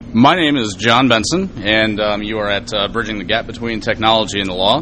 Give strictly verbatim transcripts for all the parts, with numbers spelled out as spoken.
My name is John Benson, and um, you are at uh, Bridging the Gap Between Technology and the Law.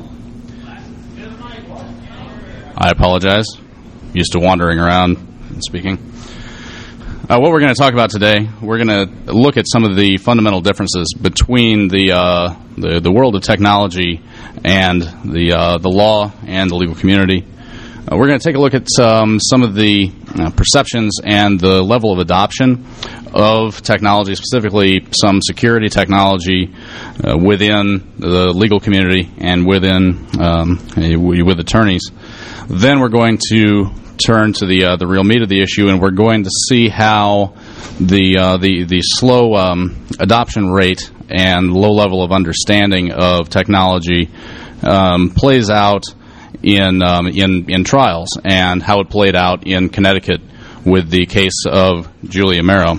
I apologize. Used to wandering around and speaking. Uh, what we're going to talk about today, we're going to look at some of the fundamental differences between the uh, the, the world of technology and the uh, the law and the legal community. Uh, we're going to take a look at um, some of the uh, perceptions and the level of adoption of technology, specifically some security technology uh, within the legal community and within um, with attorneys. Then we're going to turn to the uh, the real meat of the issue, and we're going to see how the uh, the the slow um, adoption rate and low level of understanding of technology um, plays out in um, in in trials, and how it played out in Connecticut with the case of Julia Merrow.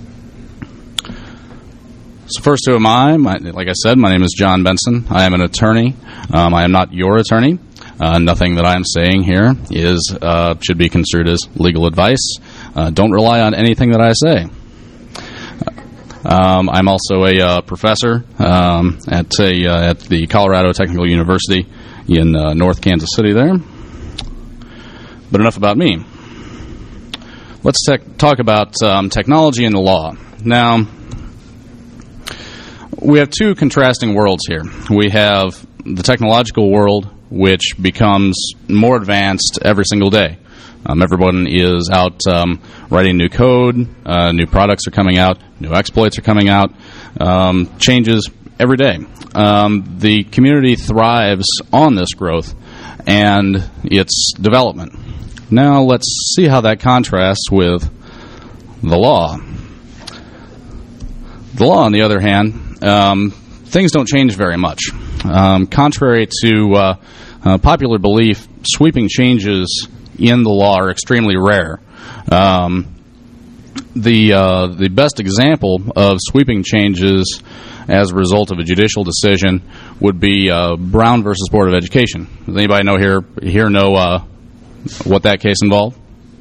So first, who am I? My, like I said, my name is John Benson. I am an attorney. Um, I am not your attorney. Uh, nothing that I am saying here is uh, should be construed as legal advice. Uh, don't rely on anything that I say. Um, I'm also a uh, professor um, at a uh, at the Colorado Technical University in uh, North Kansas City there. But enough about me. Let's te- talk about um, technology and the law. Now, we have two contrasting worlds here. We have the technological world, which becomes more advanced every single day. Um, everyone is out um, writing new code, uh, new products are coming out, new exploits are coming out, um, changes every day. Um, the community thrives on this growth and its development. Now let's see how that contrasts with the law. The law, on the other hand, um, things don't change very much. Um, contrary to uh, uh, popular belief, sweeping changes in the law are extremely rare. Um, the uh, the best example of sweeping changes as a result of a judicial decision would be uh, Brown versus Board of Education. Does anybody know here here know uh, what that case involved?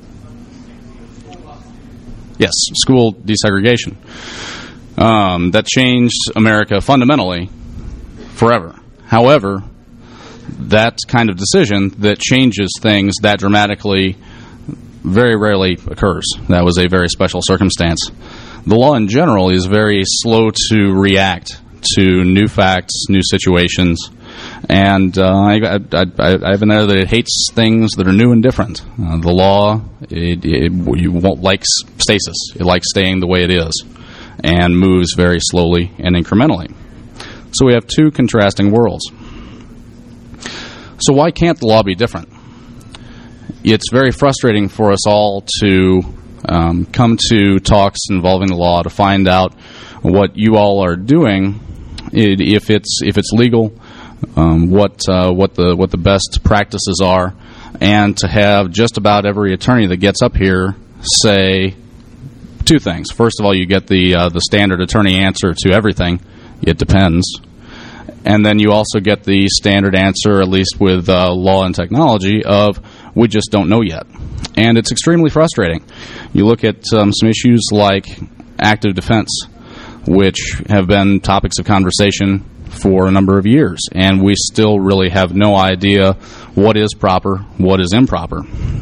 Yes, school desegregation. Um, that changed America fundamentally forever. However, that kind of decision that changes things that dramatically very rarely occurs. That was a very special circumstance. The law in general is very slow to react to new facts, new situations, and uh, I, I, I, I have an idea that it hates things that are new and different. Uh, the law, it, it, you won't like stasis. It likes staying the way it is and moves very slowly and incrementally. So we have two contrasting worlds. So why can't the law be different? It's very frustrating for us all to um, come to talks involving the law to find out what you all are doing, it, if it's if it's legal, um, what uh, what the what the best practices are, and to have just about every attorney that gets up here say two things. First of all, you get the uh, the standard attorney answer to everything. It depends. And then you also get the standard answer, at least with uh, law and technology, of we just don't know yet. And it's extremely frustrating. You look at um, some issues like active defense, which have been topics of conversation for a number of years, and we still really have no idea what is proper, what is improper.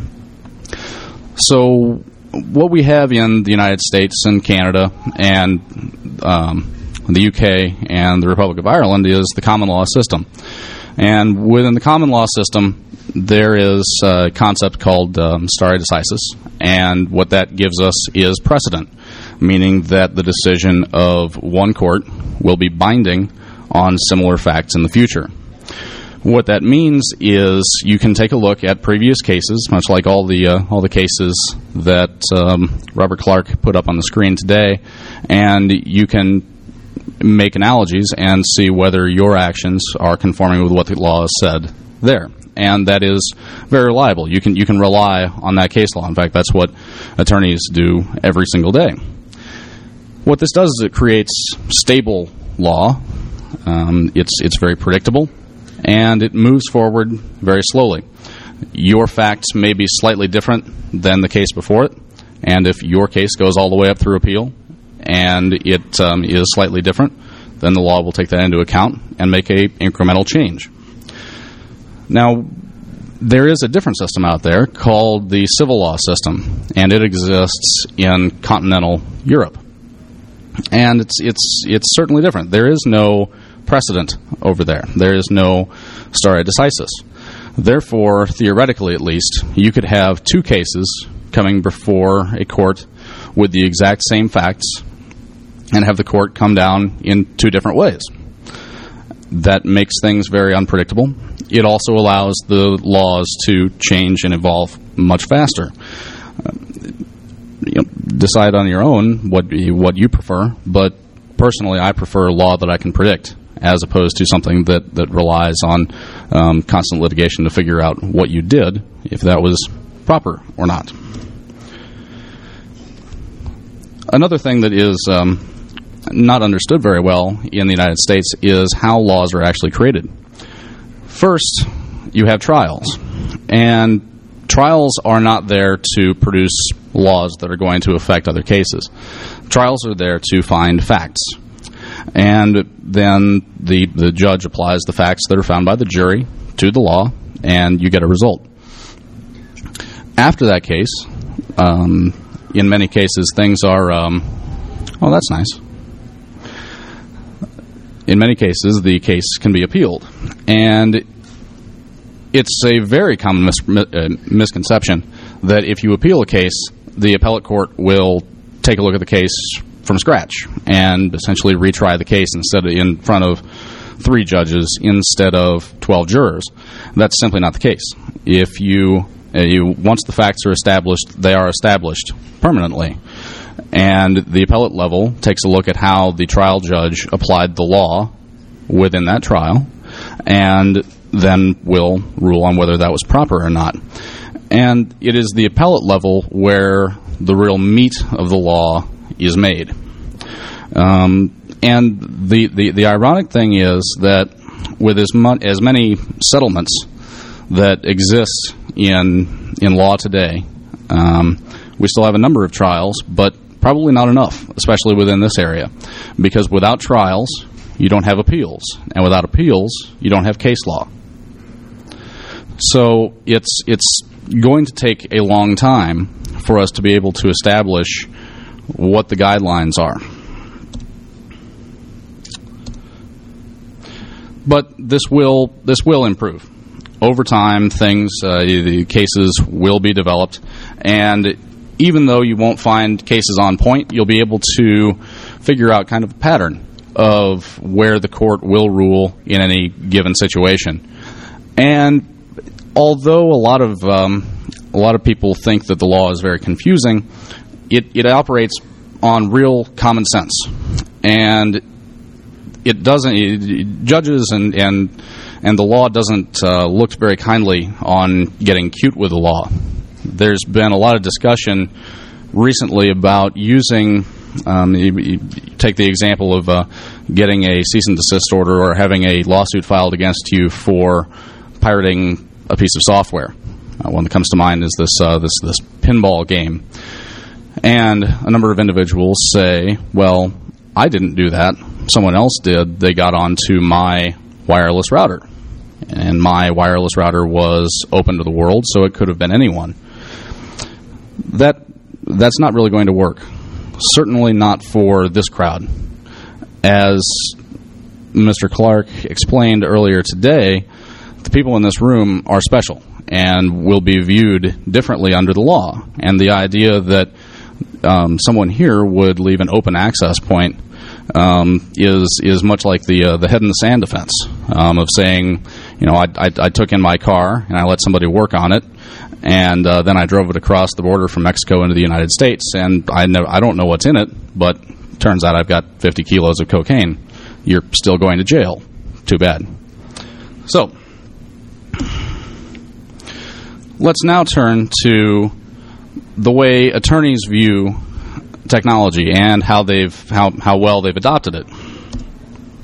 So what we have in the United States and Canada and um, the U K and the Republic of Ireland is the common law system. And within the common law system, there is a concept called um, stare decisis, and what that gives us is precedent, meaning that the decision of one court will be binding on similar facts in the future. What that means is you can take a look at previous cases, much like all the uh, all the cases that um, Robert Clark put up on the screen today, and you can make analogies and see whether your actions are conforming with what the law has said there. And that is very reliable. You can you can rely on that case law. In fact, that's what attorneys do every single day. What this does is it creates stable law. Um, it's it's very predictable, and it moves forward very slowly. Your facts may be slightly different than the case before it, and if your case goes all the way up through appeal, and it um, is slightly different, then the law will take that into account and make a incremental change. Now, there is a different system out there called the civil law system, and it exists in continental Europe. And it's it's it's certainly different. There is no precedent over there. There is no stare decisis. Therefore, theoretically at least, you could have two cases coming before a court with the exact same facts and have the court come down in two different ways. That makes things very unpredictable. It also allows the laws to change and evolve much faster. Uh, you know, decide on your own what what you prefer, but personally I prefer law that I can predict as opposed to something that, that relies on um, constant litigation to figure out what you did, if that was proper or not. Another thing that is um, not understood very well in the United States is how laws are actually created. First, you have trials, and trials are not there to produce laws that are going to affect other cases. Trials are there to find facts, and then the the judge applies the facts that are found by the jury to the law, and you get a result. After that case, um, in many cases, things are, um, oh, that's nice. In many cases, the case can be appealed, and it's a very common mis- uh, misconception that if you appeal a case, the appellate court will take a look at the case from scratch and essentially retry the case instead of in front of three judges instead of twelve jurors. That's simply not the case. If you, uh, you once the facts are established, they are established permanently. And the appellate level takes a look at how the trial judge applied the law within that trial, and then will rule on whether that was proper or not. And it is the appellate level where the real meat of the law is made. Um, and the, the, the ironic thing is that with as, mu- as many settlements that exist in in law today, um, we still have a number of trials, but probably not enough, especially within this area, because without trials, you don't have appeals, and without appeals, you don't have case law. So it's it's going to take a long time for us to be able to establish what the guidelines are. But this will this will improve. Over time, things, uh, the cases will be developed, and even though you won't find cases on point, you'll be able to figure out kind of a pattern of where the court will rule in any given situation. And although a lot of um, a lot of people think that the law is very confusing, it, it operates on real common sense, and it doesn't. It, judges and and and the law doesn't uh, look very kindly on getting cute with the law. There's been a lot of discussion recently about using, um, you, you take the example of uh, getting a cease and desist order or having a lawsuit filed against you for pirating a piece of software. Uh, one that comes to mind is this uh, this this pinball game. And a number of individuals say, well, I didn't do that. Someone else did. They got onto my wireless router. And my wireless router was open to the world, so it could have been anyone. That that's not really going to work. Certainly not for this crowd. As Mister Clark explained earlier today, the people in this room are special and will be viewed differently under the law. And the idea that um, someone here would leave an open access point um, is is much like the uh, the head in the sand defense um, of saying, you know, I, I, I took in my car and I let somebody work on it, and uh, then I drove it across the border from Mexico into the United States, and I know I don't know what's in it, but turns out I've got fifty kilos of cocaine. You're still going to jail. Too bad. So let's now turn to the way attorneys view technology and how they've how, how well they've adopted it.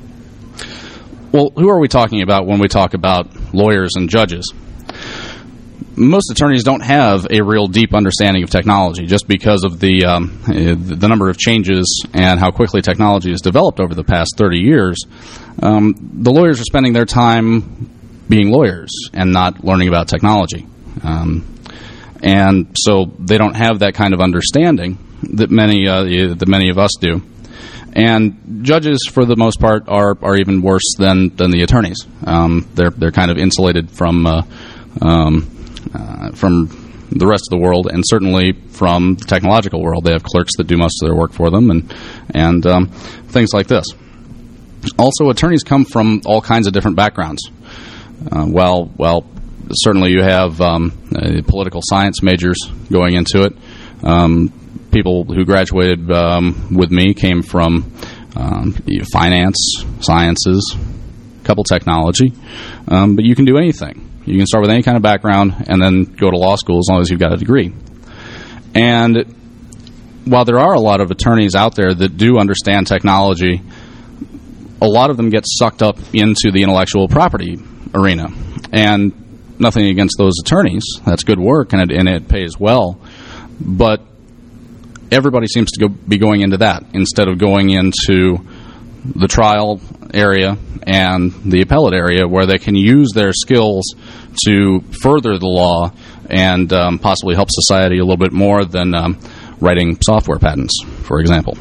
Well, who are we talking about when we talk about lawyers and judges? most attorneys don't have a real deep understanding of technology just because of the um, the number of changes and how quickly technology has developed over the past thirty years. Um, the lawyers are spending their time being lawyers and not learning about technology. Um, and so they don't have that kind of understanding that many uh, that many of us do. And judges, for the most part, are are even worse than, than the attorneys. Um, they're they're kind of insulated from uh, um, uh, from the rest of the world, and certainly from the technological world. They have clerks that do most of their work for them, and and um, things like this. Also, attorneys come from all kinds of different backgrounds. Uh, well, well, certainly you have um, uh, political science majors going into it. Um, people who graduated um, with me came from um, finance, sciences, a couple technology, um, but you can do anything. You can start with any kind of background and then go to law school as long as you've got a degree. And while there are a lot of attorneys out there that do understand technology, a lot of them get sucked up into the intellectual property arena. And nothing against those attorneys. That's good work, and it, and it pays well. But everybody seems to go, be going into that instead of going into the trial area and the appellate area, where they can use their skills to further the law and um, possibly help society a little bit more than um, writing software patents, for example.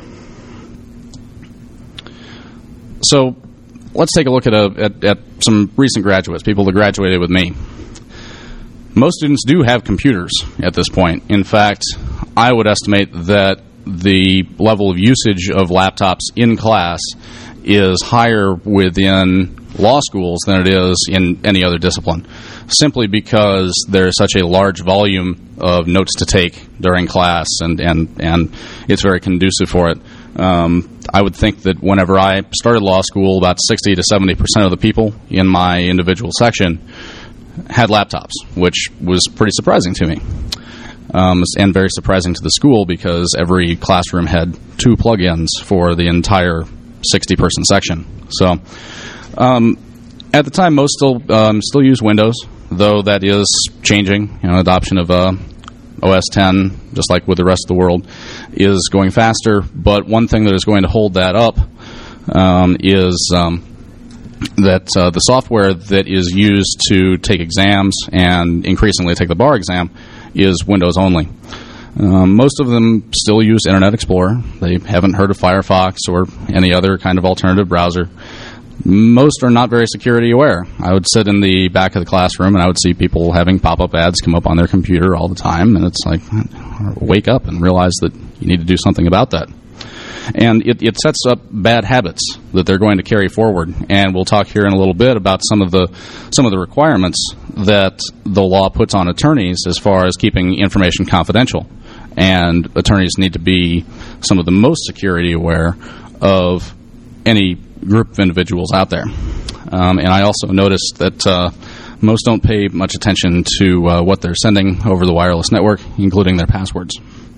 So let's take a look at, a, at, at some recent graduates, people that graduated with me. Most students do have computers at this point. In fact, I would estimate that the level of usage of laptops in class is higher within law schools than it is in any other discipline, simply because there's such a large volume of notes to take during class, and, and, and it's very conducive for it. Um, I would think that whenever I started law school, about sixty to seventy percent of the people in my individual section had laptops, which was pretty surprising to me. Um, and very surprising to the school, because every classroom had two plug-ins for the entire sixty-person section. So, um, at the time, most still um, still use Windows, though that is changing. You know, adoption of uh, O S ten, just like with the rest of the world, is going faster. But one thing that is going to hold that up um, is um, that uh, the software that is used to take exams and increasingly take the bar exam is Windows only. Um, most of them still use Internet Explorer. They haven't heard of Firefox or any other kind of alternative browser. Most are not very security aware. I would sit in the back of the classroom and I would see people having pop-up ads come up on their computer all the time, and it's like, wake up and realize that you need to do something about that. And it, it sets up bad habits that they're going to carry forward. And we'll talk here in a little bit about some of the some of the requirements that the law puts on attorneys as far as keeping information confidential. And attorneys need to be some of the most security aware of any group of individuals out there. Um, and I also noticed that uh, most don't pay much attention to uh, what they're sending over the wireless network, including their passwords.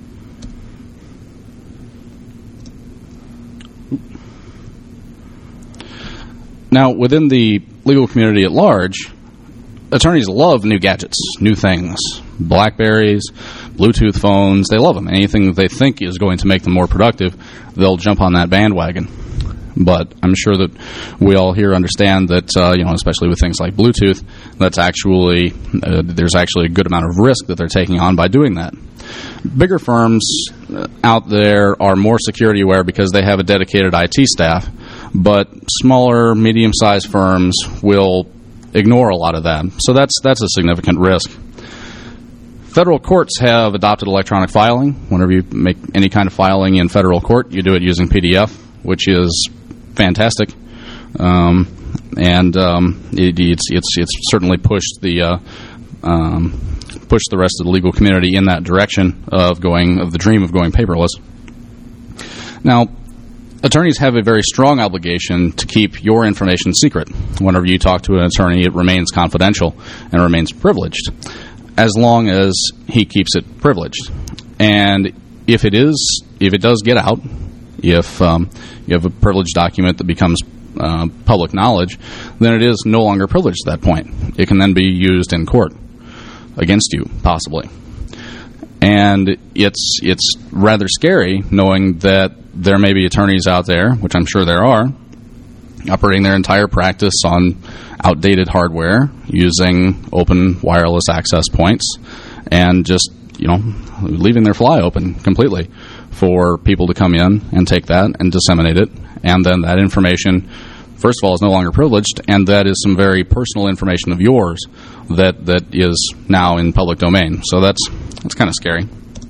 Now, within the legal community at large, attorneys love new gadgets, new things. Blackberries, Bluetooth phones, they love them. Anything that they think is going to make them more productive, they'll jump on that bandwagon. But I'm sure that we all here understand that, uh, you know, especially with things like Bluetooth, that's actually, uh, there's actually a good amount of risk that they're taking on by doing that. Bigger firms out there are more security aware because they have a dedicated I T staff, but smaller, medium-sized firms will ignore a lot of that. So that's that's a significant risk. Federal courts have adopted electronic filing. Whenever you make any kind of filing in federal court, you do it using P D F, which is fantastic. Um, and um, it, it's, it's, it's certainly pushed the uh, um, pushed the rest of the legal community in that direction of going of the dream of going paperless. Now, attorneys have a very strong obligation to keep your information secret. Whenever you talk to an attorney, it remains confidential and remains privileged, as long as he keeps it privileged. And if it is, if it does get out, if um, you have a privileged document that becomes uh, public knowledge, then it is no longer privileged at that point. It can then be used in court. against you, possibly. And it's it's rather scary knowing that there may be attorneys out there, which I'm sure there are, operating their entire practice on outdated hardware, using open wireless access points, and just, you know, leaving their fly open completely for people to come in and take that and disseminate it. And then that information, first of all, is no longer privileged, and that is some very personal information of yours that that is now in public domain. So that's that's kind of scary.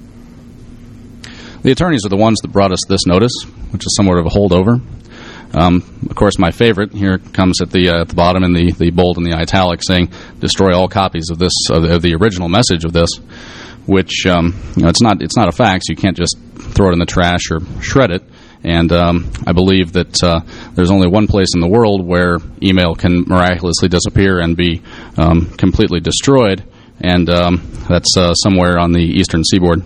The attorneys are the ones that brought us this notice, which is somewhat of a holdover. Um, of course, my favorite here comes at the uh, at the bottom in the, the bold and the italic, saying destroy all copies of this of the, of the original message of this, which um, you know, it's not it's not a fax. You can't just throw it in the trash or shred it. And um, I believe that uh, there's only one place in the world where email can miraculously disappear and be um, completely destroyed, and um, that's uh, somewhere on the eastern seaboard.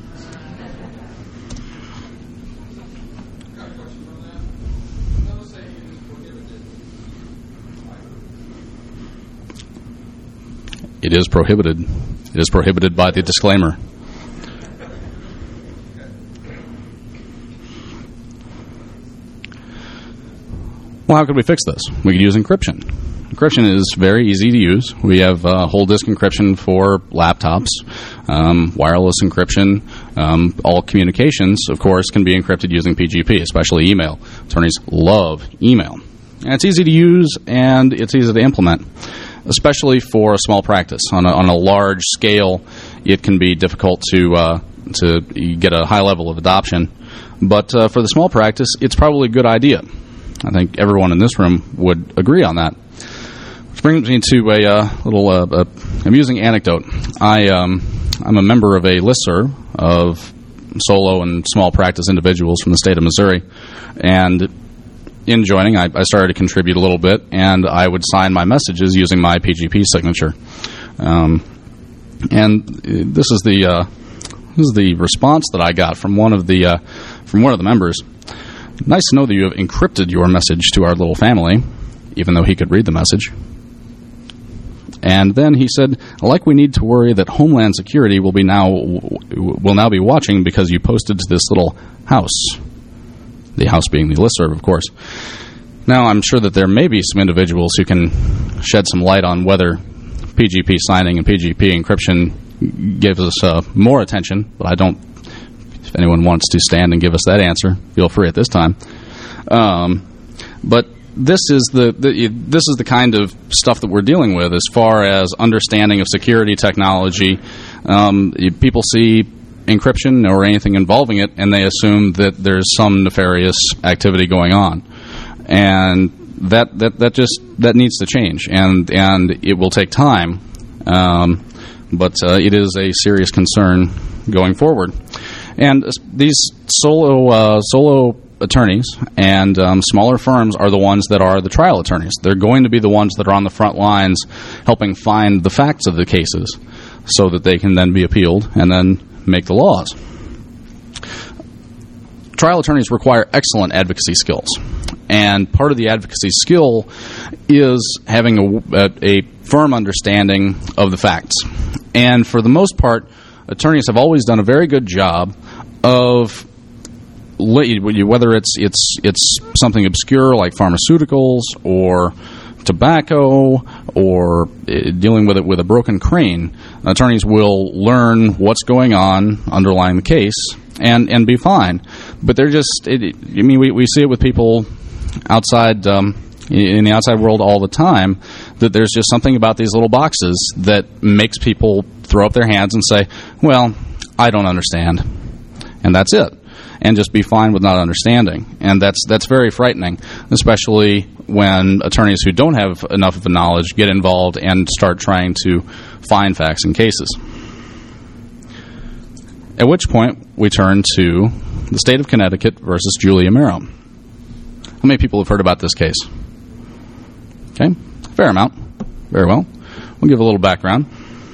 It is prohibited. It is prohibited by the disclaimer. Well, how could we fix this? We could use encryption. Encryption is very easy to use. We have uh, whole disk encryption for laptops, um, wireless encryption. Um, all communications, of course, can be encrypted using P G P, especially email. Attorneys love email. And it's easy to use, and it's easy to implement, especially for a small practice. On a, on a large scale, it can be difficult to uh, to get a high level of adoption. But uh, for the small practice, it's probably a good idea. I think everyone in this room would agree on that. Which brings me to a uh, little uh, uh, amusing anecdote. I, um, I'm a member of a listserv of solo and small practice individuals from the state of Missouri. And in joining, I, I started to contribute a little bit, and I would sign my messages using my P G P signature. Um, and this is the uh, this is the response that I got from one of the uh, from one of the members. Nice to know that you have encrypted your message to our little family, even though he could read the message. And then he said, like we need to worry that Homeland Security will be now will now be watching because you posted to this little house. The house being the listserv, of course. Now, I'm sure that there may be some individuals who can shed some light on whether P G P signing and P G P encryption gives us uh, more attention, but I don't. If anyone wants to stand and give us that answer, feel free at this time. Um, but this is the, the this is the kind of stuff that we're dealing with as far as understanding of security technology. Um, people see encryption or anything involving it, and they assume that there's some nefarious activity going on, and that that that just that needs to change, and and it will take time, um, but uh, it is a serious concern going forward. And these solo uh, solo attorneys and um, smaller firms are the ones that are the trial attorneys. They're going to be the ones that are on the front lines helping find the facts of the cases so that they can then be appealed and then make the laws. Trial attorneys require excellent advocacy skills. And part of the advocacy skill is having a, a, a firm understanding of the facts. And for the most part, attorneys have always done a very good job of, whether it's it's it's something obscure like pharmaceuticals or tobacco or dealing with it with a broken crane, attorneys will learn what's going on underlying the case and, and be fine. But they're just, it, I mean, we, we see it with people outside, um, in the outside world all the time, that there's just something about these little boxes that makes people throw up their hands and say, well, I don't understand. And that's it. And just be fine with not understanding. And that's that's very frightening, especially when attorneys who don't have enough of the knowledge get involved and start trying to find facts in cases. At which point, we turn to the state of Connecticut versus Julia Merrow. How many people have heard about this case? Okay, fair amount. Very well. We'll give a little background.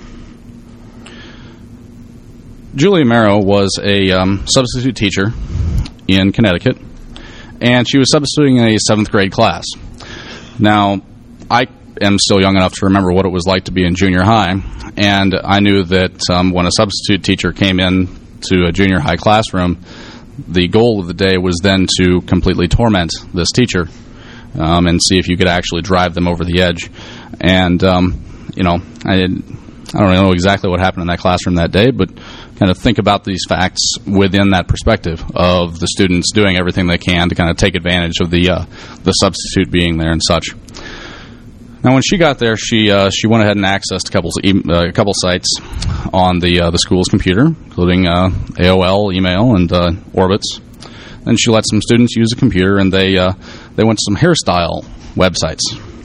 Julia Merrow was a um, substitute teacher in Connecticut, and she was substituting in a seventh grade class. Now, I am still young enough to remember what it was like to be in junior high, and I knew that um, when a substitute teacher came in to a junior high classroom, the goal of the day was then to completely torment this teacher um, and see if you could actually drive them over the edge. And, um, you know, I, I don't know exactly what happened in that classroom that day, but kind of think about these facts within that perspective of the students doing everything they can to kind of take advantage of the uh, the substitute being there and such. Now, when she got there, she uh, she went ahead and accessed a couple uh, a couple sites on the uh, the school's computer, including uh, A O L, email, and uh, Orbitz. Then she let some students use a computer, and they uh, they went to some hairstyle websites,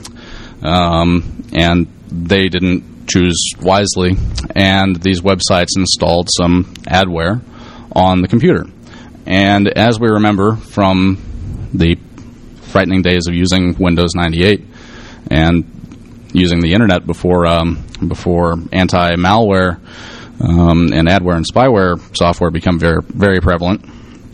um, and they didn't choose wisely, and these websites installed some adware on the computer. And as we remember from the frightening days of using Windows ninety-eight and using the internet before um, before anti-malware um, and adware and spyware software become very very prevalent,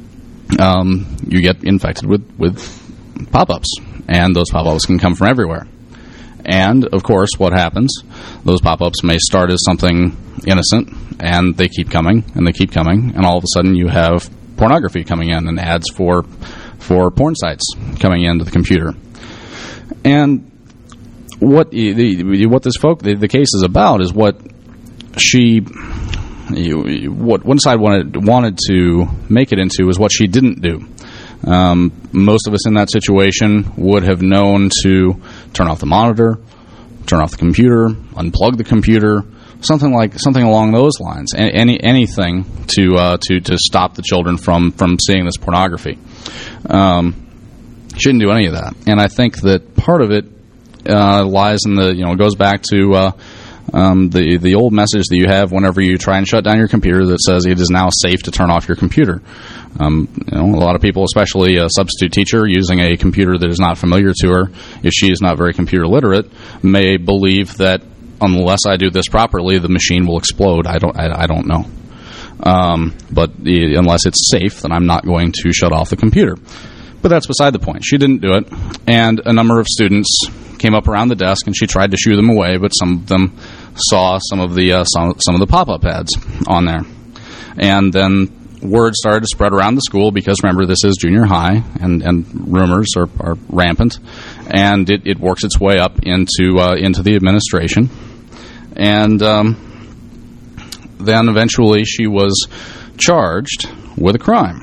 um, you get infected with, with pop-ups, and those pop-ups can come from everywhere. And, of course, what happens? Those pop-ups may start as something innocent, and they keep coming, and they keep coming, and all of a sudden you have pornography coming in and ads for for porn sites coming into the computer. And what the what this folk the, the case is about is what she you, what one side wanted wanted to make it into is what she didn't do. Um, most of us in that situation would have known to turn off the monitor, turn off the computer, unplug the computer, something like something along those lines. Any anything to uh, to to stop the children from from seeing this pornography. Um, shouldn't do any of that, and I think that part of it uh, lies in the you know it goes back to. Uh, Um, the the old message that you have whenever you try and shut down your computer that says it is now safe to turn off your computer. Um, you know, a lot of people, especially a substitute teacher using a computer that is not familiar to her, if she is not very computer literate, may believe that unless I do this properly, the machine will explode. I don't I, I don't know. Um, but the, unless it's safe, then I'm not going to shut off the computer. But that's beside the point. She didn't do it, and a number of students came up around the desk, and she tried to shoo them away, but some of them saw some of the uh, some, some of the pop-up ads on there. And then word started to spread around the school, because remember, this is junior high, and, and rumors are, are rampant, and it, it works its way up into uh, into the administration. And um, then eventually she was charged with a crime.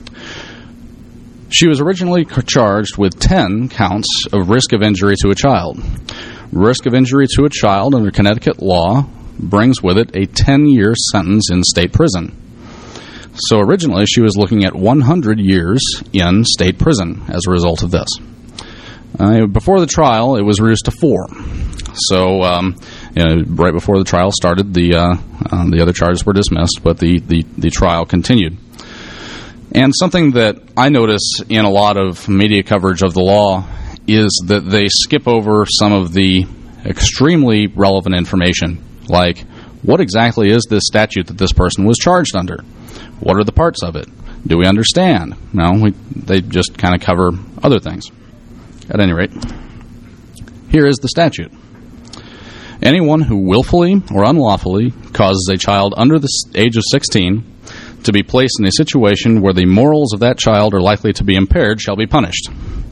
She was originally charged with ten counts of risk of injury to a child. Risk of injury to a child under Connecticut law brings with it a ten-year sentence in state prison. So originally she was looking at one hundred years in state prison as a result of this. Uh, before the trial, it was reduced to four. So um, you know, right before the trial started, the uh, uh, the other charges were dismissed, but the, the, the trial continued. And something that I notice in a lot of media coverage of the law is that they skip over some of the extremely relevant information, like what exactly is this statute that this person was charged under? What are the parts of it? Do we understand? No, we, they just kind of cover other things. At any rate, here is the statute. Anyone who willfully or unlawfully causes a child under the age of sixteen to be placed in a situation where the morals of that child are likely to be impaired shall be punished.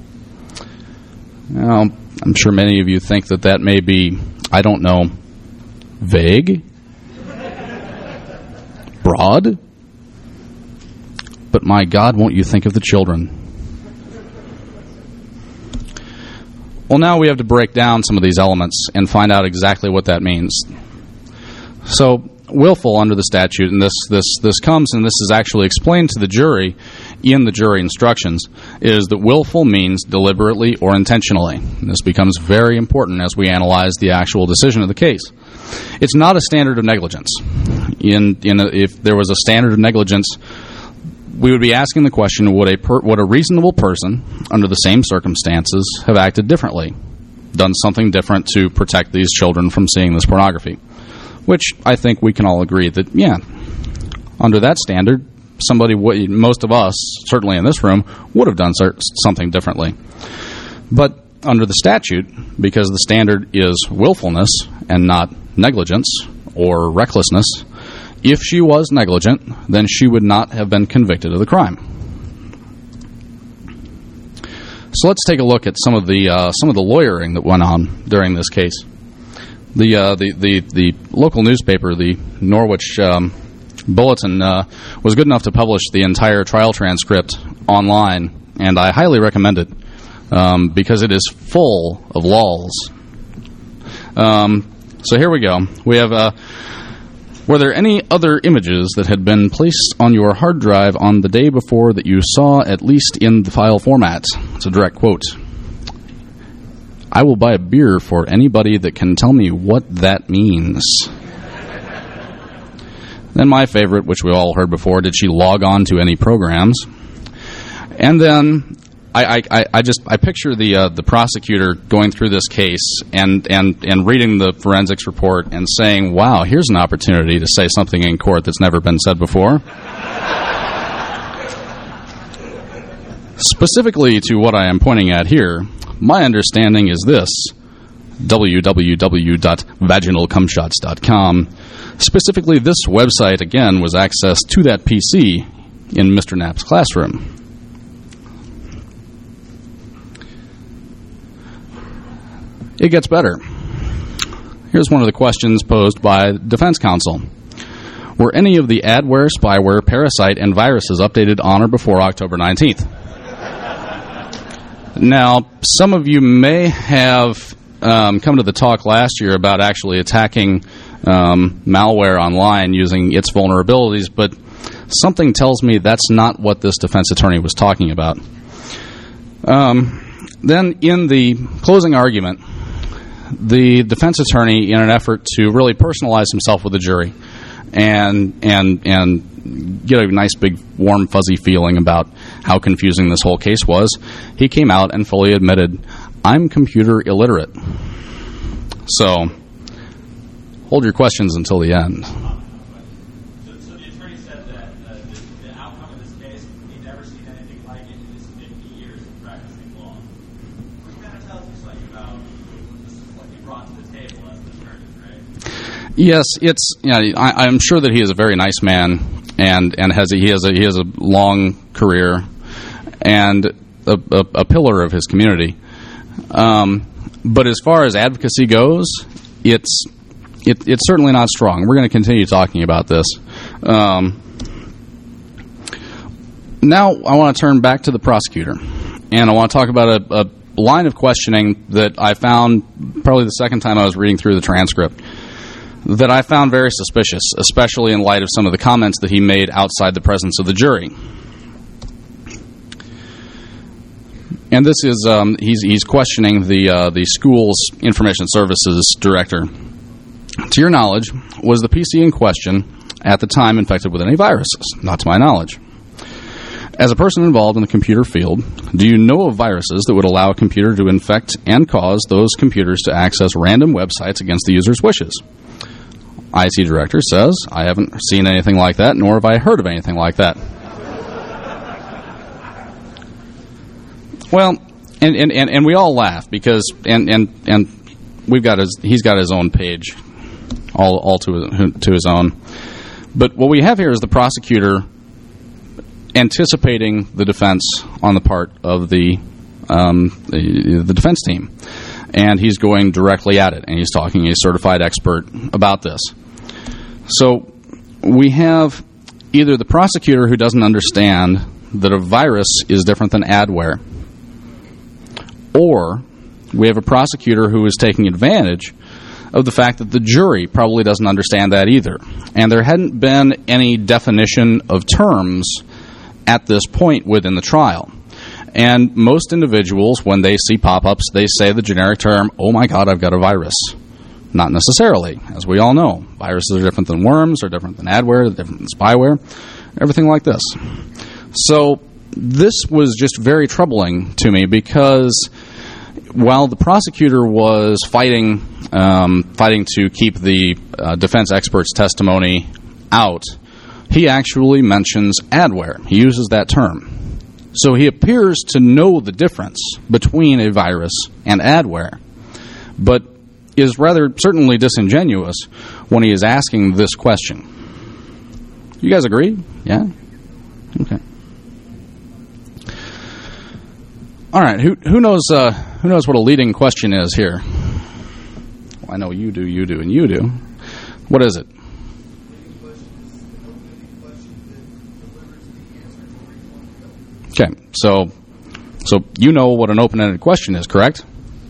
Now, I'm sure many of you think that that may be, I don't know, vague, broad, but my God, won't you think of the children? Well, now we have to break down some of these elements and find out exactly what that means. So, willful under the statute, and this this this comes and this is actually explained to the jury in the jury instructions, is that willful means deliberately or intentionally. And this becomes very important as we analyze the actual decision of the case. It's not a standard of negligence. In in a, if there was a standard of negligence, we would be asking the question: would a per, would a reasonable person under the same circumstances have acted differently, done something different to protect these children from seeing this pornography? Which I think we can all agree that, yeah, under that standard, somebody, would, most of us, certainly in this room, would have done something differently. But under the statute, because the standard is willfulness and not negligence or recklessness, if she was negligent, then she would not have been convicted of the crime. So let's take a look at some of the uh, some of the lawyering that went on during this case. The uh, the, the the local newspaper, the Norwich um, Bulletin, uh, was good enough to publish the entire trial transcript online, and I highly recommend it um, because it is full of lulls. Um, so here we go. We have. Uh, Were there any other images that had been placed on your hard drive on the day before that you saw at least in the file format? It's a direct quote. I will buy a beer for anybody that can tell me what that means. Then my favorite, which we all heard before, did she log on to any programs? And then I, I, I just I picture the uh, the prosecutor going through this case and, and, and reading the forensics report and saying, wow, here's an opportunity to say something in court that's never been said before. Specifically to what I am pointing at here, my understanding is this, w w w dot vaginal cum shots dot com. Specifically, this website, again, was accessed to that P C in Mister Knapp's classroom. It gets better. Here's one of the questions posed by defense counsel. Were any of the adware, spyware, parasite, and viruses updated on or before October nineteenth? Now, some of you may have um, come to the talk last year about actually attacking um, malware online using its vulnerabilities, but something tells me that's not what this defense attorney was talking about. Um, then, in the closing argument, the defense attorney, in an effort to really personalize himself with the jury and and and get a nice big warm fuzzy feeling about how confusing this whole case was, he came out and fully admitted, I'm computer illiterate. So hold your questions until the end. So, so the attorney said that uh, this, the outcome of this case, he'd never seen anything like it in his fifty years of practicing law. Which kind of tells you something about this is what he brought to the table as an attorney, right? Yes, it's. You know, I, I'm sure that he is a very nice man, and and has a, he has a he has a long career, and a, a, a pillar of his community. Um, but as far as advocacy goes, it's it, it's certainly not strong. We're going to continue talking about this. Um, now I want to turn back to the prosecutor, and I want to talk about a, a line of questioning that I found probably the second time I was reading through the transcript that I found very suspicious, especially in light of some of the comments that he made outside the presence of the jury. And this is, um, he's, he's questioning the, uh, the school's information services director. To your knowledge, was the P C in question at the time infected with any viruses? Not to my knowledge. As a person involved in the computer field, do you know of viruses that would allow a computer to infect and cause those computers to access random websites against the user's wishes? I T director says, I haven't seen anything like that, nor have I heard of anything like that. Well, and, and, and, and we all laugh because, and, and, and we've got his, he's got his own page, all, all to his, to his own. But what we have here is the prosecutor anticipating the defense on the part of the, um, the, the defense team. And he's going directly at it, and he's talking to a certified expert about this. So we have either the prosecutor who doesn't understand that a virus is different than adware, or we have a prosecutor who is taking advantage of the fact that the jury probably doesn't understand that either. And there hadn't been any definition of terms at this point within the trial. And most individuals, when they see pop-ups, they say the generic term, oh my God, I've got a virus. Not necessarily. As we all know, viruses are different than worms, are different than adware, they're different than spyware, everything like this. So this was just very troubling to me because while the prosecutor was fighting, um, fighting to keep the uh, defense expert's testimony out, he actually mentions adware. He uses that term. So he appears to know the difference between a virus and adware, but is rather certainly disingenuous when he is asking this question. You guys agree? Yeah? Okay. All right, who who knows uh, who knows what a leading question is here? Well, I know you do, you do, and you do. What is it? Okay, so so you know what an open-ended question is, correct?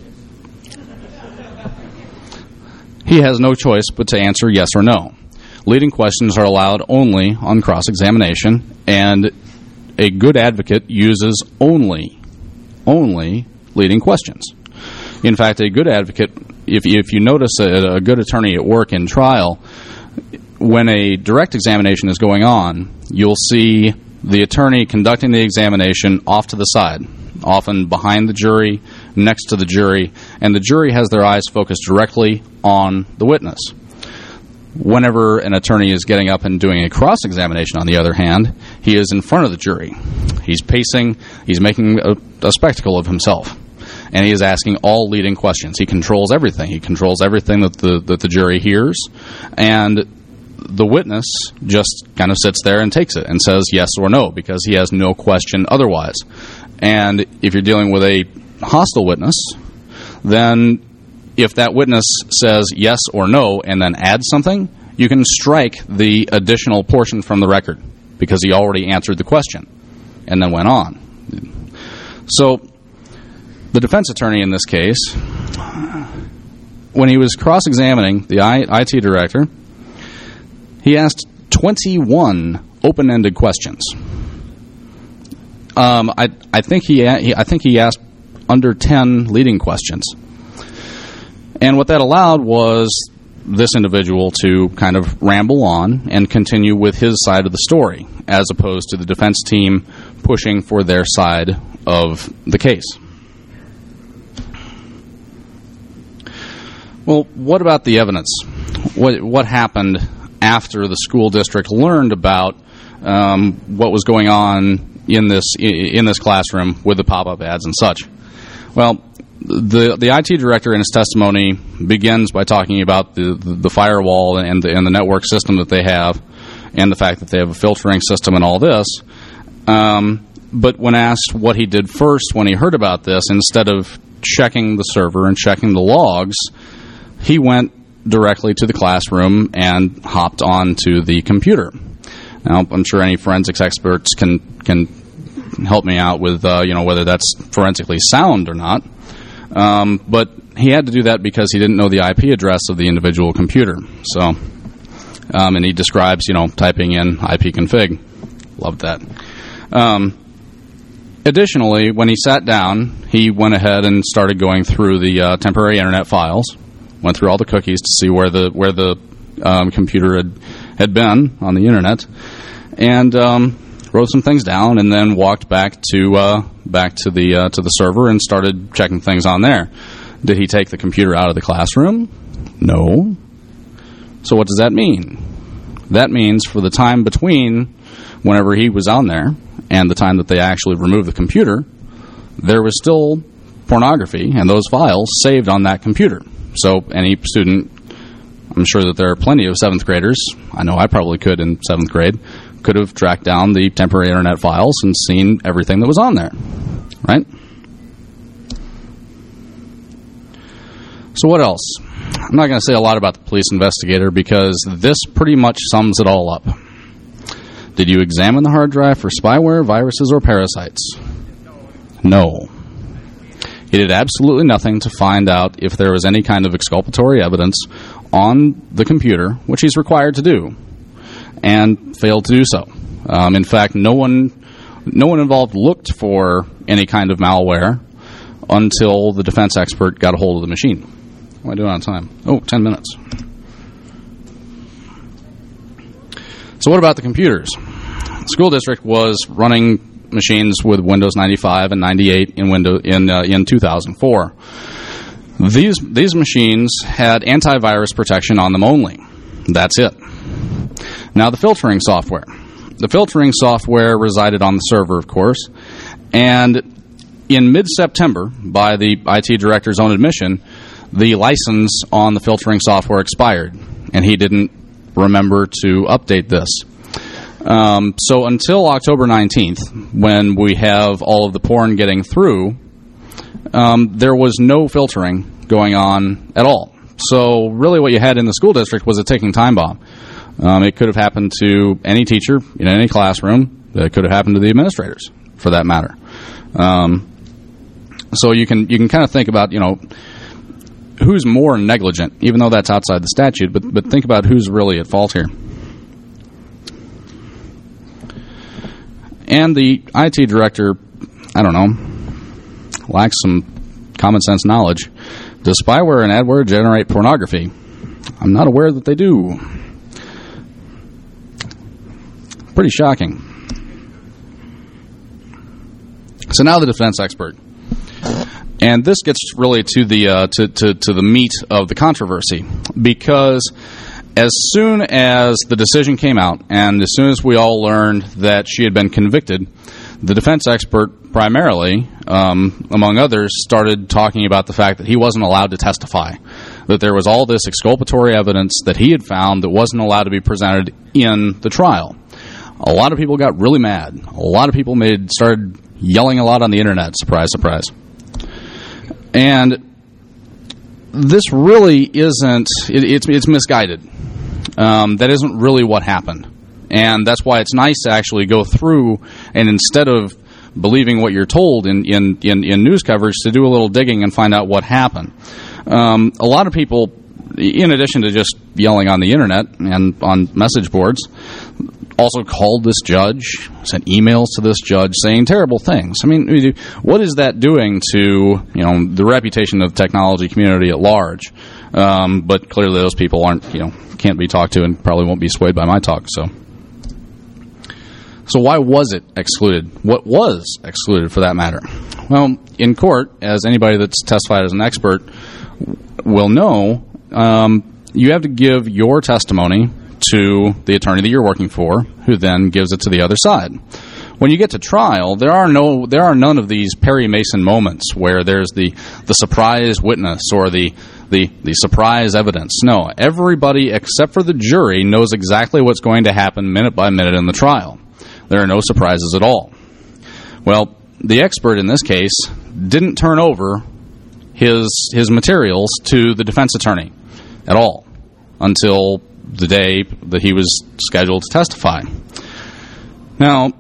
He has no choice but to answer yes or no. Leading questions are allowed only on cross-examination, and a good advocate uses only only leading questions. In fact, a good advocate, if if you notice a, a good attorney at work in trial, when a direct examination is going on, you'll see the attorney conducting the examination off to the side, often behind the jury, next to the jury, and the jury has their eyes focused directly on the witness. Whenever an attorney is getting up and doing a cross-examination, on the other hand, he is in front of the jury. He's pacing, he's making a, a spectacle of himself, and he is asking all leading questions. He controls everything. He controls everything that the, that the jury hears, and the witness just kind of sits there and takes it and says yes or no because he has no question otherwise. And if you're dealing with a hostile witness, then if that witness says yes or no and then adds something, you can strike the additional portion from the record because he already answered the question and then went on. So the defense attorney in this case, when he was cross-examining the I T director, he asked twenty-one open-ended questions. Um, I I think he, he I think he asked under ten leading questions. And what that allowed was this individual to kind of ramble on and continue with his side of the story, as opposed to the defense team pushing for their side of the case. Well, what about the evidence? What what happened after the school district learned about um, what was going on in this in this classroom with the pop-up ads and such? Well, the the I T director in his testimony begins by talking about the, the, the firewall and the, and the network system that they have, and the fact that they have a filtering system and all this. Um, but when asked what he did first when he heard about this, instead of checking the server and checking the logs, he went directly to the classroom and hopped onto the computer. Now, I'm sure any forensics experts can can help me out with uh, you know whether that's forensically sound or not. Um, but he had to do that because he didn't know the I P address of the individual computer. So, um, and he describes you know typing in I P config. Loved that. Um, additionally, when he sat down, he went ahead and started going through the uh, temporary internet files. Went through all the cookies to see where the where the um, computer had had been on the internet, and um, wrote some things down, and then walked back to uh, back to the uh, to the server and started checking things on there. Did he take the computer out of the classroom? No. So what does that mean? That means for the time between whenever he was on there and the time that they actually removed the computer, there was still pornography and those files saved on that computer. So any student, I'm sure that there are plenty of seventh graders, I know I probably could in seventh grade, could have tracked down the temporary internet files and seen everything that was on there, right? So what else? I'm not going to say a lot about the police investigator because this pretty much sums it all up. Did you examine the hard drive for spyware, viruses, or parasites? No. He did absolutely nothing to find out if there was any kind of exculpatory evidence on the computer, which he's required to do, and failed to do so. Um, in fact, no one, no one involved looked for any kind of malware until the defense expert got a hold of the machine. What am I doing on time? Oh, ten minutes. So what about the computers? The school district was running machines with Windows ninety-five and ninety-eight in Windows in uh, in two thousand four. These these machines had antivirus protection on them only. That's it. Now the filtering software. The filtering software resided on the server, of course, And in mid-September, by the I T director's own admission, the license on the filtering software expired, and he didn't remember to update this. Um, so until October nineteenth, when we have all of the porn getting through, um, there was no filtering going on at all. So really what you had in the school district was a ticking time bomb. Um, it could have happened to any teacher in any classroom. It could have happened to the administrators, for that matter. Um, so you can you can kind of think about, you know, who's more negligent, even though that's outside the statute, but but think about who's really at fault here. And the I T director, I don't know, lacks some common sense knowledge. Does spyware and adware generate pornography? I'm not aware that they do. Pretty shocking. So now the defense expert. And this gets really to the uh, to, to, to the meat of the controversy, because as soon as the decision came out and as soon as we all learned that she had been convicted, the defense expert primarily, um, among others, started talking about the fact that he wasn't allowed to testify, that there was all this exculpatory evidence that he had found that wasn't allowed to be presented in the trial. A lot of people got really mad. A lot of people made started yelling a lot on the internet. Surprise, surprise. And this really isn't, it, it's, it's misguided. Um, that isn't really what happened. And that's why it's nice to actually go through and instead of believing what you're told in, in, in, in news coverage, to do a little digging and find out what happened. Um, a lot of people, in addition to just yelling on the internet and on message boards, also called this judge, sent emails to this judge saying terrible things. I mean, what is that doing to, you know, the reputation of the technology community at large? Um, but clearly those people aren't, you know, can't be talked to and probably won't be swayed by my talk. So, so why was it excluded? What was excluded, for that matter? Well, in court, as anybody that's testified as an expert will know, um, you have to give your testimony to the attorney that you're working for, who then gives it to the other side. When you get to trial, there are no, there are none of these Perry Mason moments where there's the, the surprise witness or the, the, the surprise evidence. No, everybody except for the jury knows exactly what's going to happen minute by minute in the trial. There are no surprises at all. Well, the expert in this case didn't turn over his his materials to the defense attorney at all until the day that he was scheduled to testify. Now,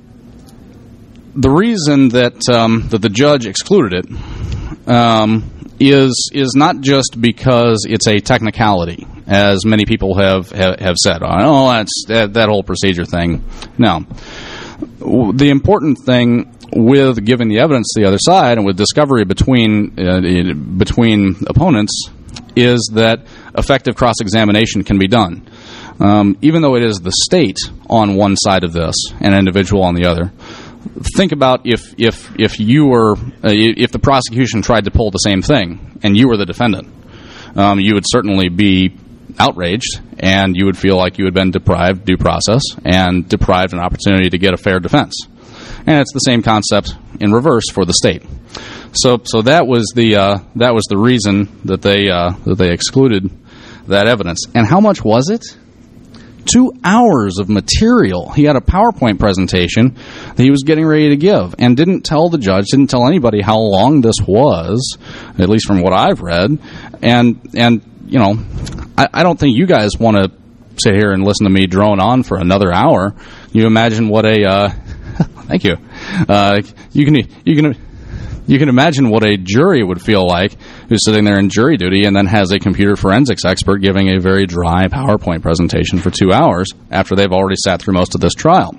the reason that um, that the judge excluded it um, is is not just because it's a technicality, as many people have have, have said. Oh, that's that, that whole procedure thing. No, the important thing with giving the evidence to the other side and with discovery between uh, between opponents is that effective cross-examination can be done. Um, even though it is the state on one side of this and an individual on the other, think about if if if you were uh, if the prosecution tried to pull the same thing and you were the defendant, um, you would certainly be outraged and you would feel like you had been deprived due process and deprived an opportunity to get a fair defense. And it's the same concept in reverse for the state. So, so that was the uh, that was the reason that they uh, that they excluded that evidence. And how much was it? Two hours of material. He had a PowerPoint presentation that he was getting ready to give, and didn't tell the judge, didn't tell anybody how long this was, at least from what I've read. And and you know, I, I don't think you guys want to sit here and listen to me drone on for another hour. You imagine what a uh, thank you. Uh, you can you can. You can imagine what a jury would feel like who's sitting there in jury duty and then has a computer forensics expert giving a very dry PowerPoint presentation for two hours after they've already sat through most of this trial.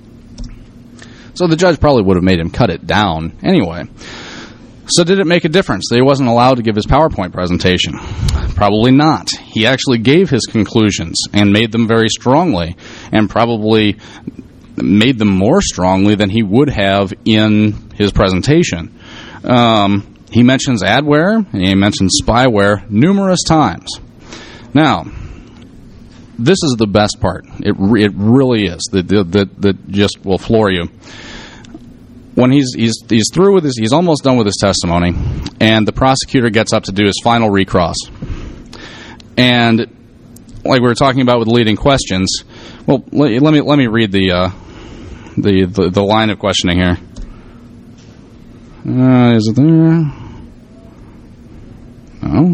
So the judge probably would have made him cut it down anyway. So did it make a difference that he wasn't allowed to give his PowerPoint presentation? Probably not. He actually gave his conclusions and made them very strongly, and probably made them more strongly than he would have in his presentation. Um, he mentions adware and he mentions spyware numerous times. Now, this is the best part. It re- it really is. That that that just will floor you. when he's he's he's through with his, he's almost done with his testimony, and the prosecutor gets up to do his final recross. And like we were talking about with leading questions, well, let, let me let me read the, uh, the the the line of questioning here. Uh, is it there? No.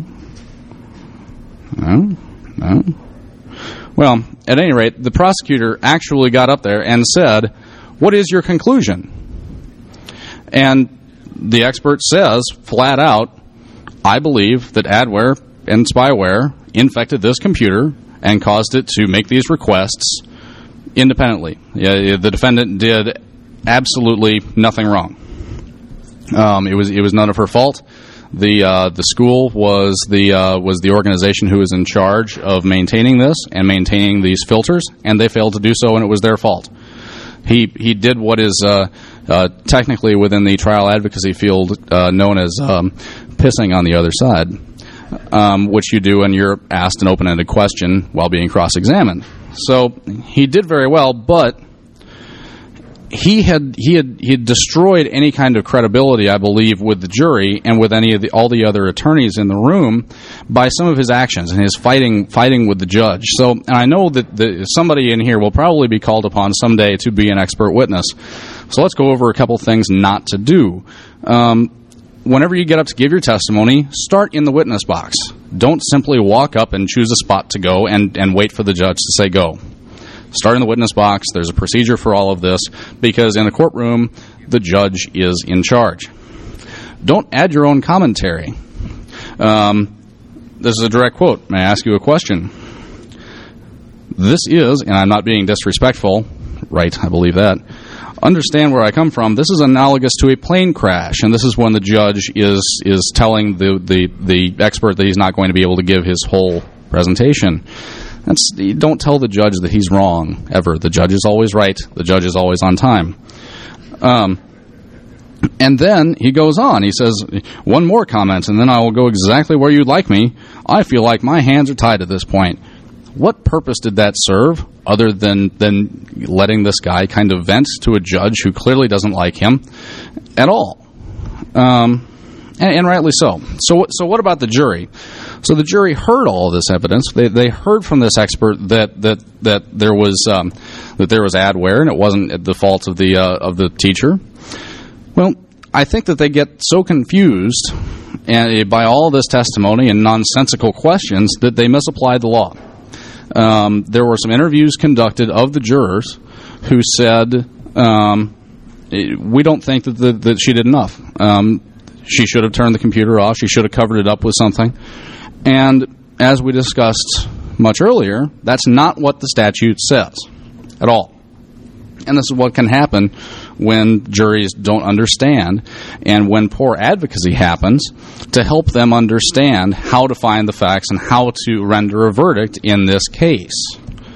No. No. Well, at any rate, the prosecutor actually got up there and said, "What is your conclusion?" And the expert says, flat out, "I believe that adware and spyware infected this computer and caused it to make these requests independently. Yeah, the defendant did absolutely nothing wrong. Um, it was it was none of her fault. The uh, the school was the uh, was the organization who was in charge of maintaining this and maintaining these filters, and they failed to do so, and it was their fault." He he did what is uh, uh, technically within the trial advocacy field uh, known as um, pissing on the other side, um, which you do when you're asked an open-ended question while being cross-examined. So he did very well, but he had he had he had destroyed any kind of credibility, I believe, with the jury and with any of the all the other attorneys in the room by some of his actions and his fighting fighting with the judge. So, and I know that the, somebody in here will probably be called upon someday to be an expert witness. So let's go over a couple things not to do. Um, whenever you get up to give your testimony, start in the witness box. Don't simply walk up and choose a spot to go and, and wait for the judge to say go. Start in the witness box. There's a procedure for all of this because in a courtroom, the judge is in charge. Don't add your own commentary. Um, this is a direct quote. May I ask you a question? This is, and I'm not being disrespectful, right, I believe that. Understand where I come from. This is analogous to a plane crash, and this is when the judge is is telling the, the, the expert that he's not going to be able to give his whole presentation. That's, you don't tell the judge that he's wrong, ever. The judge is always right. The judge is always on time. Um, and then he goes on. He says, one more comment, and then I will go exactly where you'd like me. I feel like my hands are tied at this point. What purpose did that serve other than, than letting this guy kind of vent to a judge who clearly doesn't like him at all? Um, and, and rightly so. So, so what about the jury? So the jury heard all of this evidence. They they heard from this expert that that that there was um, that there was adware and it wasn't at the fault of the uh, of the teacher. Well, I think that they get so confused and by all this testimony and nonsensical questions that they misapplied the law. Um, there were some interviews conducted of the jurors who said, um, "We don't think that the, that she did enough. Um, she should have turned the computer off. She should have covered it up with something." And as we discussed much earlier, that's not what the statute says at all. And this is what can happen when juries don't understand and when poor advocacy happens to help them understand how to find the facts and how to render a verdict in this case.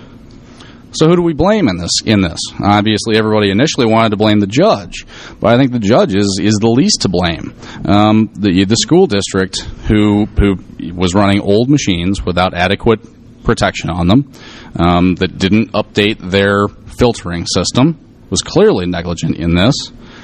So who do we blame in this? In this, obviously, everybody initially wanted to blame the judge, but I think the judge is, is the least to blame. Um, the the school district who who was running old machines without adequate protection on them, um, that didn't update their filtering system, was clearly negligent in this.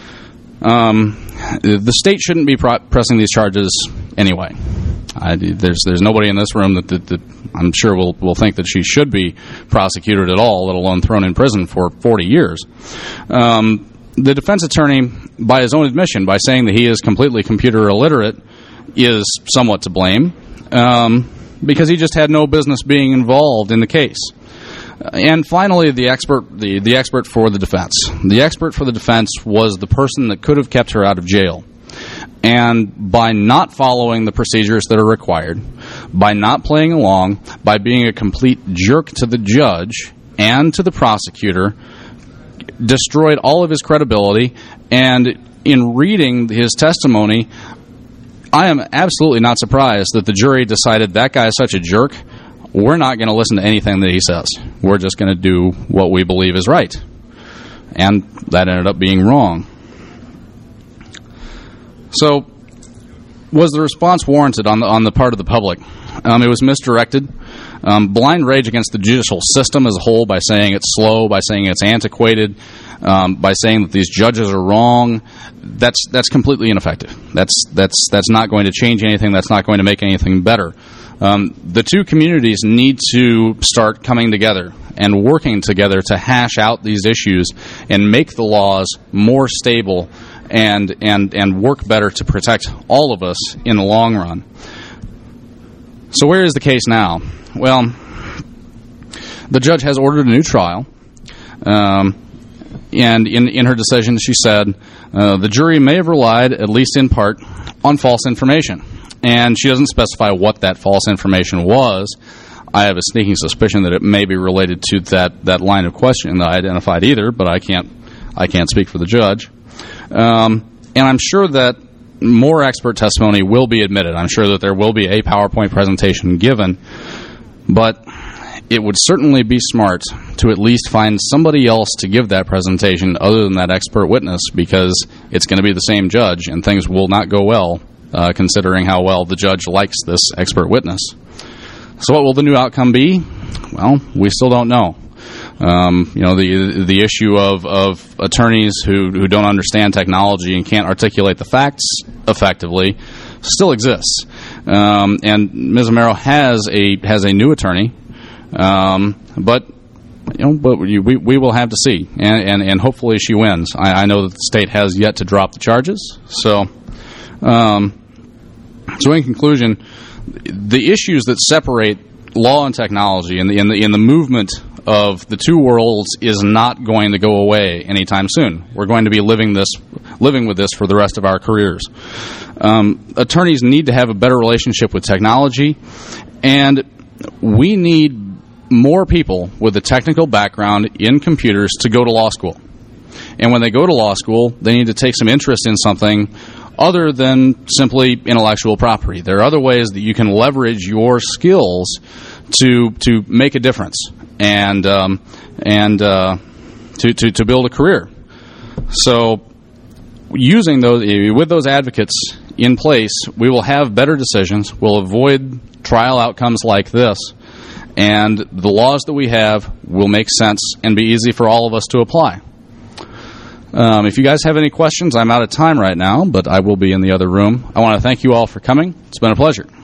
Um, the state shouldn't be pro- pressing these charges anyway. I, there's there's nobody in this room that, that, that I'm sure will will think that she should be prosecuted at all, let alone thrown in prison for forty years. Um, the defense attorney, by his own admission, by saying that he is completely computer illiterate, is somewhat to blame um, because he just had no business being involved in the case. And finally, the expert the, the expert for the defense. The expert for the defense was the person that could have kept her out of jail. And by not following the procedures that are required, by not playing along, by being a complete jerk to the judge and to the prosecutor, destroyed all of his credibility. And in reading his testimony, I am absolutely not surprised that the jury decided that guy is such a jerk, we're not going to listen to anything that he says. We're just going to do what we believe is right. And that ended up being wrong. So, was the response warranted on the on the part of the public? Um, it was misdirected. Um, blind rage against the judicial system as a whole by saying it's slow, by saying it's antiquated, um, by saying that these judges are wrong, that's that's completely ineffective. That's that's that's not going to change anything. That's not going to make anything better. Um, the two communities need to start coming together and working together to hash out these issues and make the laws more stable and and and work better to protect all of us in the long run. So where is the case now? Well, the judge has ordered a new trial, um, and in, in her decision she said uh, the jury may have relied, at least in part, on false information. And she doesn't specify what that false information was. I have a sneaking suspicion that it may be related to that, that line of questioning that I identified either, but I can't I can't speak for the judge. Um, and I'm sure that more expert testimony will be admitted. I'm sure that there will be a PowerPoint presentation given, but it would certainly be smart to at least find somebody else to give that presentation other than that expert witness, because it's going to be the same judge, and things will not go well, uh, considering how well the judge likes this expert witness. So what will the new outcome be? Well, we still don't know. Um, you know, the the issue of, of attorneys who, who don't understand technology and can't articulate the facts effectively still exists. Um, and Miz Amaro has a has a new attorney, um, but you know, but we we will have to see, and and, and hopefully she wins. I, I know that the state has yet to drop the charges. So, um, so in conclusion, the issues that separate law and technology and the in the in the movement of the two worlds is not going to go away anytime soon. We're going to be living this, living with this for the rest of our careers. Um, attorneys need to have a better relationship with technology, and we need more people with a technical background in computers to go to law school. And when they go to law school, they need to take some interest in something other than simply intellectual property. There are other ways that you can leverage your skills to to make a difference and um, and uh, to, to to build a career. So, using those with those advocates in place, we will have better decisions. We'll avoid trial outcomes like this, and the laws that we have will make sense and be easy for all of us to apply. Um, if you guys have any questions, I'm out of time right now, but I will be in the other room. I want to thank you all for coming. It's been a pleasure.